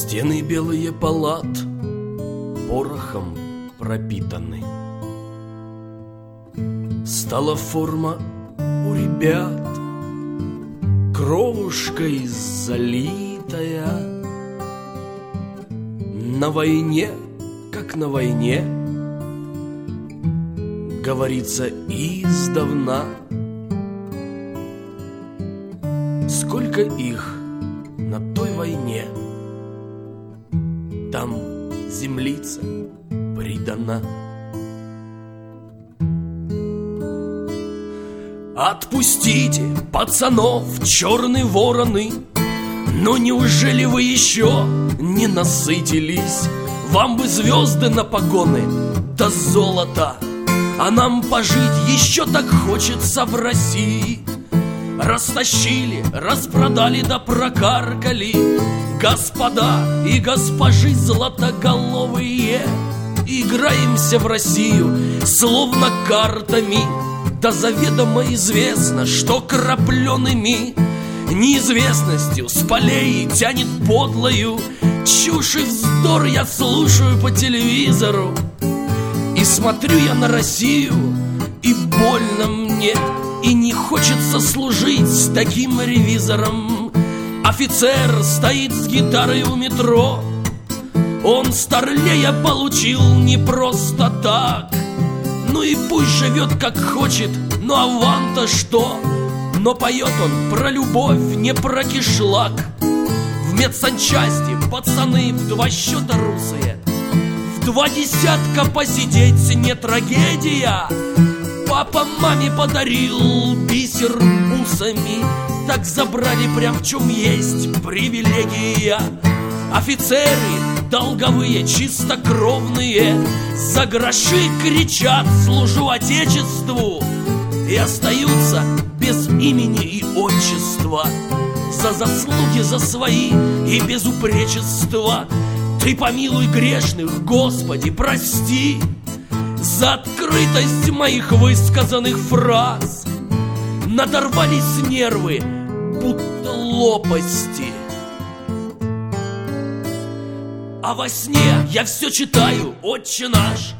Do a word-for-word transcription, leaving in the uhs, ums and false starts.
Стены белые палат порохом пропитаны. Стала форма у ребят кровушкой залитая. На войне, как на войне, говорится издавна. Сколько их на той войне, там землица придана. Отпустите, пацанов, черные вороны, но неужели вы еще не насытились? Вам бы звезды на погоны, да золото, а нам пожить еще так хочется в России. Растащили, распродали да прокаркали господа и госпожи златоголовые. Играемся в Россию словно картами, да заведомо известно, что крапленными неизвестностью с полей тянет подлою. Чушь и вздор я слушаю по телевизору, и смотрю я на Россию, и больно мне, и не хочется служить с таким ревизором. Офицер стоит с гитарой у метро, он старлея получил не просто так. Ну и пусть живет как хочет, ну а вам-то что? Но поет он про любовь, не про кишлак. В медсанчасти пацаны в два счета русые, в два десятка посидеть не трагедия. Папа маме подарил бисер бусами, так забрали прям в чем есть привилегия. Офицеры долговые, чистокровные, за гроши кричат «служу Отечеству» и остаются без имени и отчества. За заслуги за свои и безупречество Ты помилуй грешных, Господи, прости за открытость моих высказанных фраз. Надорвались нервы, будто лопасти. А во сне я все читаю «Отче наш»,